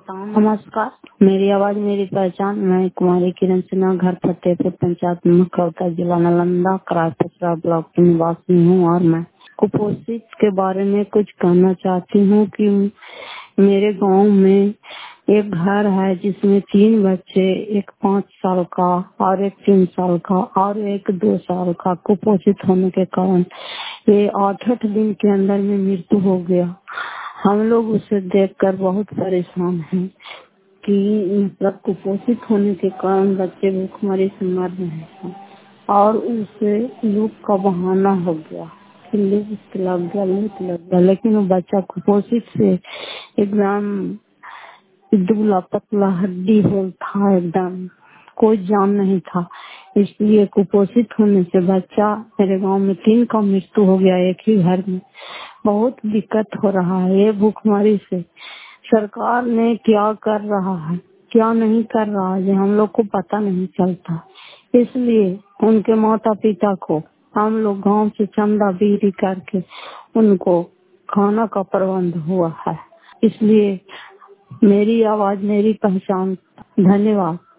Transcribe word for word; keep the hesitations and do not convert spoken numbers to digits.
पहचान। नमस्कार, मेरी आवाज मेरी पहचान। मैं कुमारी किरण सिन्हा, घर फतेहपुर, पंचायत मखौटा, जिला नालंदा, क्रास पचरा ब्लॉक की निवासी हूँ और मैं कुपोषित के बारे में कुछ कहना चाहती हूँ कि मेरे गांव में एक घर है जिसमें तीन बच्चे, एक पाँच साल का और एक तीन साल का और एक दो साल का कुपोषित होने के कारण ये आठ आठ दिन के अंदर में मृत्यु हो गया। हम लोग उसे देखकर बहुत परेशान हैं कि मतलब कुपोषित होने के कारण बच्चे भूखमरी से मर रहे हैं और उसे लूप का बहाना हो गया कि लूप लग गया लूप लग गया, लेकिन वो बच्चा कुपोषित से एकदम दुबला पतला हड्डी होल था, एकदम कोई जान नहीं था। इसलिए कुपोषित होने से बच्चा मेरे गांव में तीन का मृत्यु हो गया एक ही घर में। बहुत दिक्कत हो रहा है ये भूखमरी से। सरकार ने क्या कर रहा है क्या नहीं कर रहा है हम लोग को पता नहीं चलता। इसलिए उनके माता पिता को हम लोग गांव से चंदा बीरी करके उनको खाना का प्रबंध हुआ है। इसलिए मेरी आवाज मेरी पहचान। धन्यवाद।